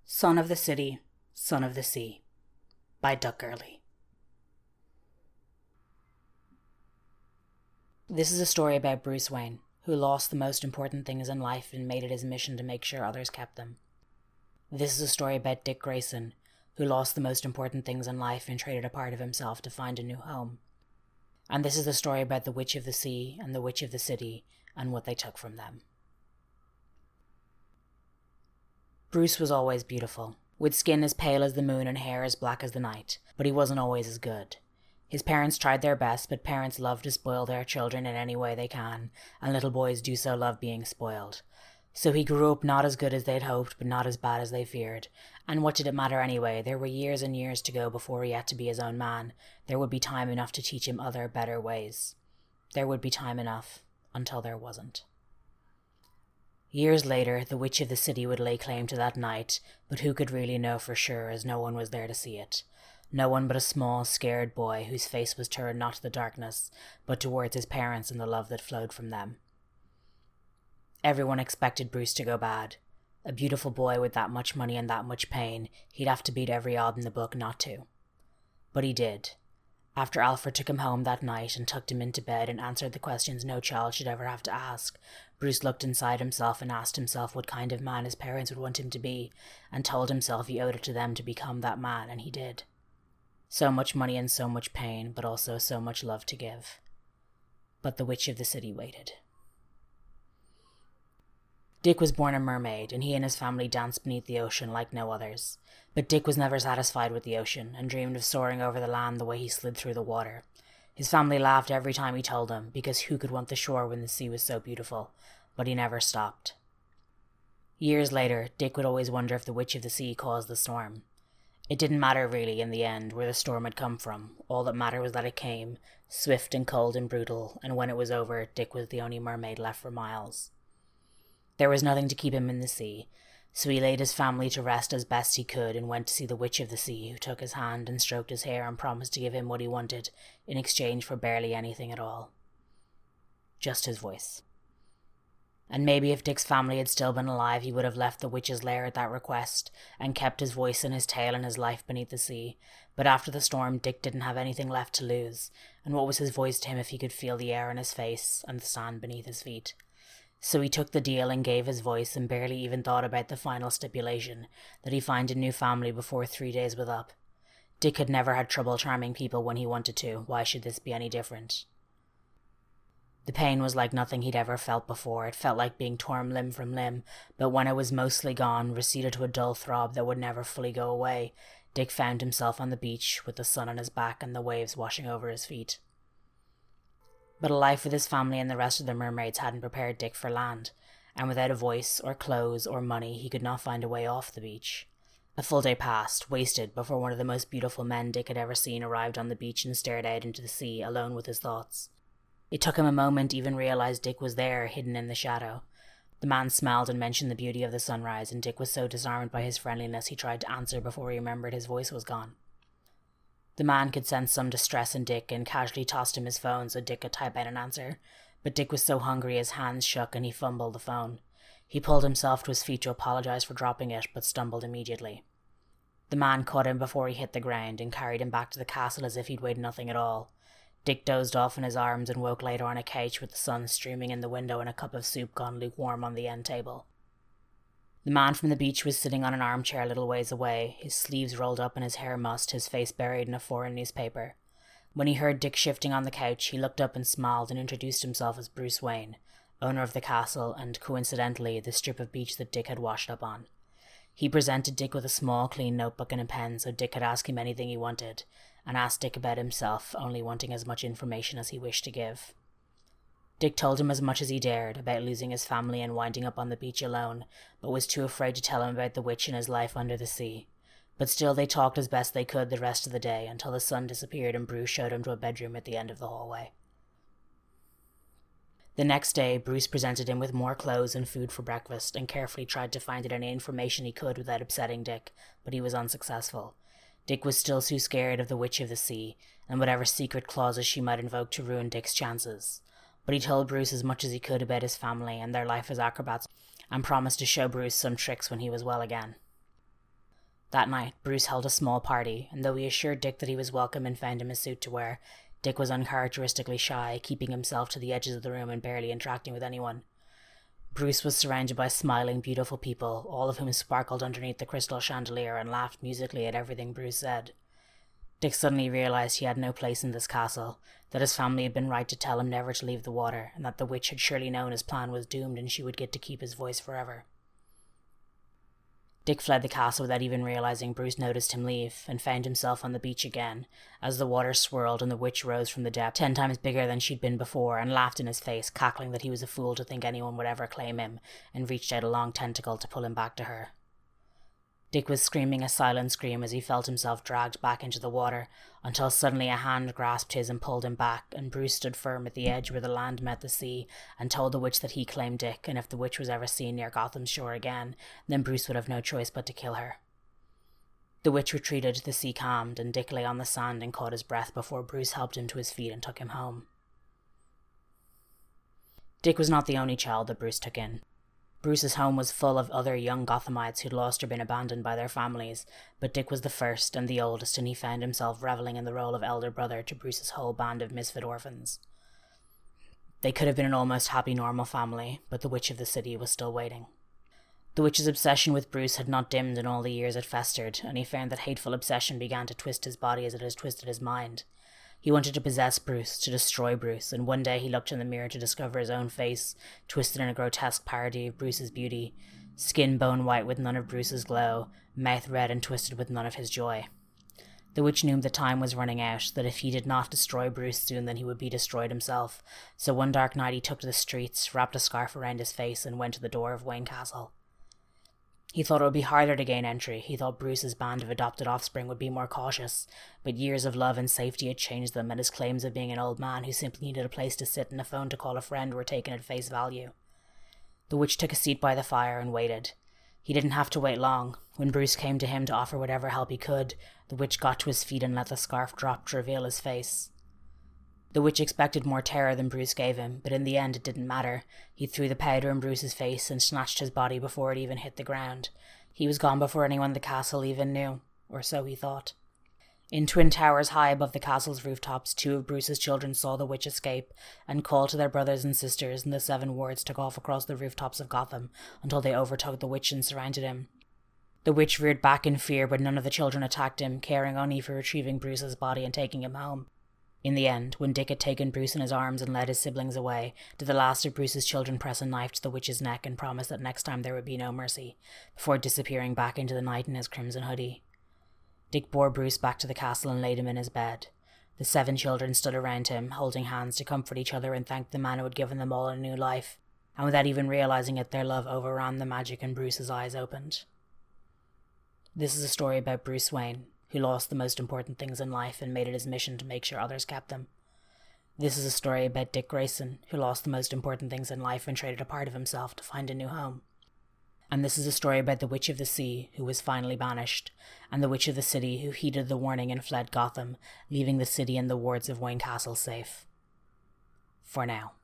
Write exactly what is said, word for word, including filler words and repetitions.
Son of the City, Son of the Sea by Duck Gurley. This is a story about Bruce Wayne, who lost the most important things in life and made it his mission to make sure others kept them. This is a story about Dick Grayson, who lost the most important things in life and traded a part of himself to find a new home. And this is the story about the Witch of the Sea and the Witch of the City and what they took from them. Bruce was always beautiful, with skin as pale as the moon and hair as black as the night, but he wasn't always as good. His parents tried their best, but parents love to spoil their children in any way they can, and little boys do so love being spoiled. So he grew up not as good as they'd hoped, but not as bad as they feared. And what did it matter anyway? There were years and years to go before he had to be his own man. There would be time enough to teach him other, better ways. There would be time enough, until there wasn't. Years later, the Witch of the City would lay claim to that night, but who could really know for sure, as no one was there to see it? No one but a small, scared boy whose face was turned not to the darkness, but towards his parents and the love that flowed from them. Everyone expected Bruce to go bad. A beautiful boy with that much money and that much pain, he'd have to beat every odd in the book not to. But he did. After Alfred took him home that night and tucked him into bed and answered the questions no child should ever have to ask, Bruce looked inside himself and asked himself what kind of man his parents would want him to be, and told himself he owed it to them to become that man, and he did. So much money and so much pain, but also so much love to give. But the Witch of the City waited. Dick was born a mermaid, and he and his family danced beneath the ocean like no others. But Dick was never satisfied with the ocean, and dreamed of soaring over the land the way he slid through the water. His family laughed every time he told them, because who could want the shore when the sea was so beautiful? But he never stopped. Years later, Dick would always wonder if the Witch of the Sea caused the storm. It didn't matter really, in the end, where the storm had come from. All that mattered was that it came, swift and cold and brutal, and when it was over, Dick was the only mermaid left for miles. There was nothing to keep him in the sea, so he laid his family to rest as best he could and went to see the Witch of the Sea, who took his hand and stroked his hair and promised to give him what he wanted in exchange for barely anything at all. Just his voice. And maybe if Dick's family had still been alive, he would have left the witch's lair at that request and kept his voice and his tale and his life beneath the sea. But after the storm, Dick didn't have anything left to lose, and what was his voice to him if he could feel the air in his face and the sand beneath his feet? So he took the deal and gave his voice and barely even thought about the final stipulation, that he find a new family before three days was up. Dick had never had trouble charming people when he wanted to. Why should this be any different? The pain was like nothing he'd ever felt before. It felt like being torn limb from limb, but when it was mostly gone, receded to a dull throb that would never fully go away, Dick found himself on the beach with the sun on his back and the waves washing over his feet. But a life with his family and the rest of the mermaids hadn't prepared Dick for land, and without a voice, or clothes, or money, he could not find a way off the beach. A full day passed, wasted, before one of the most beautiful men Dick had ever seen arrived on the beach and stared out into the sea, alone with his thoughts. It took him a moment to even realize Dick was there, hidden in the shadow. The man smiled and mentioned the beauty of the sunrise, and Dick was so disarmed by his friendliness he tried to answer before he remembered his voice was gone. The man could sense some distress in Dick and casually tossed him his phone so Dick could type out an answer, but Dick was so hungry his hands shook and he fumbled the phone. He pulled himself to his feet to apologize for dropping it, but stumbled immediately. The man caught him before he hit the ground and carried him back to the castle as if he'd weighed nothing at all. Dick dozed off in his arms and woke later on a couch with the sun streaming in the window and a cup of soup gone lukewarm on the end table. The man from the beach was sitting on an armchair a little ways away, his sleeves rolled up and his hair mussed, his face buried in a foreign newspaper. When he heard Dick shifting on the couch, he looked up and smiled and introduced himself as Bruce Wayne, owner of the castle and, coincidentally, the strip of beach that Dick had washed up on. He presented Dick with a small, clean notebook and a pen so Dick could ask him anything he wanted, and asked Dick about himself, only wanting as much information as he wished to give. Dick told him as much as he dared about losing his family and winding up on the beach alone, but was too afraid to tell him about the witch and his life under the sea. But still they talked as best they could the rest of the day, until the sun disappeared and Bruce showed him to a bedroom at the end of the hallway. The next day, Bruce presented him with more clothes and food for breakfast, and carefully tried to find out any information he could without upsetting Dick, but he was unsuccessful. Dick was still too scared of the Witch of the Sea, and whatever secret clauses she might invoke to ruin Dick's chances. But he told Bruce as much as he could about his family and their life as acrobats, and promised to show Bruce some tricks when he was well again. That night, Bruce held a small party, and though he assured Dick that he was welcome and found him a suit to wear, Dick was uncharacteristically shy, keeping himself to the edges of the room and barely interacting with anyone. Bruce was surrounded by smiling, beautiful people, all of whom sparkled underneath the crystal chandelier and laughed musically at everything Bruce said. Dick suddenly realized he had no place in this castle, that his family had been right to tell him never to leave the water, and that the witch had surely known his plan was doomed and she would get to keep his voice forever. Dick fled the castle without even realizing Bruce noticed him leave, and found himself on the beach again, as the water swirled and the witch rose from the depth, ten times bigger than she'd been before, and laughed in his face, cackling that he was a fool to think anyone would ever claim him, and reached out a long tentacle to pull him back to her. Dick was screaming a silent scream as he felt himself dragged back into the water, until suddenly a hand grasped his and pulled him back, and Bruce stood firm at the edge where the land met the sea, and told the witch that he claimed Dick, and if the witch was ever seen near Gotham's shore again, then Bruce would have no choice but to kill her. The witch retreated, the sea calmed, and Dick lay on the sand and caught his breath before Bruce helped him to his feet and took him home. Dick was not the only child that Bruce took in. Bruce's home was full of other young Gothamites who'd lost or been abandoned by their families, but Dick was the first and the oldest, and he found himself reveling in the role of elder brother to Bruce's whole band of misfit orphans. They could have been an almost happy normal family, but the witch of the city was still waiting. The witch's obsession with Bruce had not dimmed in all the years it festered, and he found that hateful obsession began to twist his body as it has twisted his mind. He wanted to possess Bruce, to destroy Bruce, and one day he looked in the mirror to discover his own face, twisted in a grotesque parody of Bruce's beauty, skin bone white with none of Bruce's glow, mouth red and twisted with none of his joy. The witch knew that time was running out, that if he did not destroy Bruce soon, then he would be destroyed himself, so one dark night he took to the streets, wrapped a scarf around his face, and went to the door of Wayne Castle. He thought it would be harder to gain entry. He thought Bruce's band of adopted offspring would be more cautious, but years of love and safety had changed them, and his claims of being an old man who simply needed a place to sit and a phone to call a friend were taken at face value. The witch took a seat by the fire and waited. He didn't have to wait long. When Bruce came to him to offer whatever help he could, the witch got to his feet and let the scarf drop to reveal his face. The witch expected more terror than Bruce gave him, but in the end it didn't matter. He threw the powder in Bruce's face and snatched his body before it even hit the ground. He was gone before anyone in the castle even knew, or so he thought. In twin towers high above the castle's rooftops, two of Bruce's children saw the witch escape and called to their brothers and sisters, and the seven wards took off across the rooftops of Gotham until they overtook the witch and surrounded him. The witch reared back in fear, but none of the children attacked him, caring only for retrieving Bruce's body and taking him home. In the end, when Dick had taken Bruce in his arms and led his siblings away, did the last of Bruce's children press a knife to the witch's neck and promise that next time there would be no mercy, before disappearing back into the night in his crimson hoodie. Dick bore Bruce back to the castle and laid him in his bed. The seven children stood around him, holding hands to comfort each other and thank the man who had given them all a new life, and without even realizing it, their love overran the magic and Bruce's eyes opened. This is a story about Bruce Wayne, who lost the most important things in life and made it his mission to make sure others kept them. This is a story about Dick Grayson, who lost the most important things in life and traded a part of himself to find a new home. And this is a story about the Witch of the Sea, who was finally banished, and the Witch of the City, who heeded the warning and fled Gotham, leaving the city and the wards of Wayne Castle safe. For now.